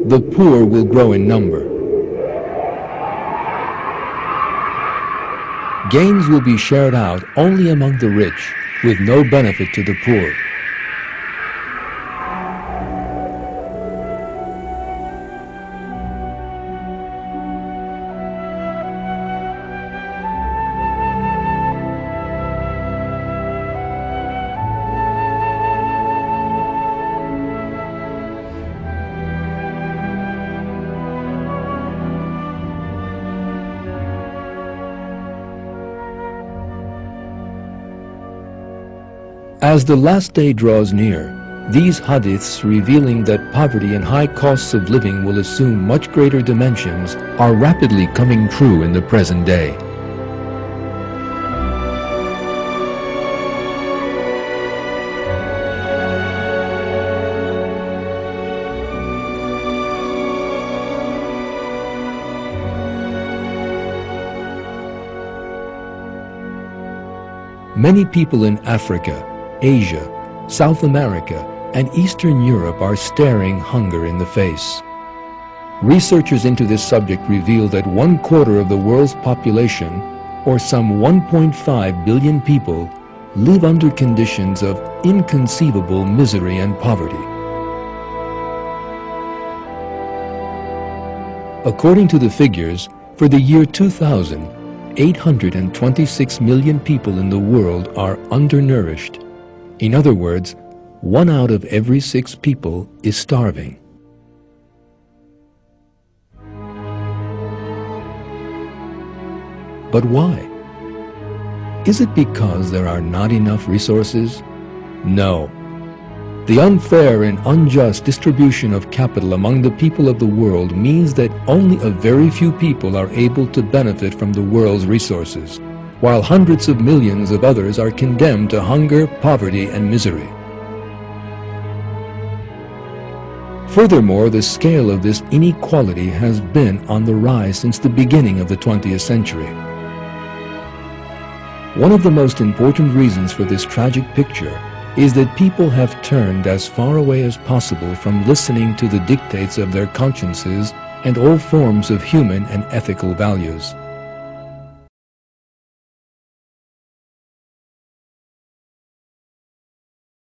the poor will grow in number. Gains will be shared out only among the rich, with no benefit to the poor. As the last day draws near, these hadiths revealing that poverty and high costs of living will assume much greater dimensions are rapidly coming true in the present day. Many people in Africa, Asia, South America, and Eastern Europe are staring hunger in the face. Researchers into this subject reveal that 1/4 of the world's population, or some 1.5 billion people, live under conditions of inconceivable misery and poverty. According to the figures, for the year 2000, 826 million people in the world are undernourished. In other words, 1 out of every 6 people is starving. But why? Is it because there are not enough resources? No. The unfair and unjust distribution of capital among the people of the world means that only a very few people are able to benefit from the world's resources, while hundreds of millions of others are condemned to hunger, poverty, and misery. Furthermore, the scale of this inequality has been on the rise since the beginning of the 20th century. One of the most important reasons for this tragic picture is that people have turned as far away as possible from listening to the dictates of their consciences and all forms of human and ethical values.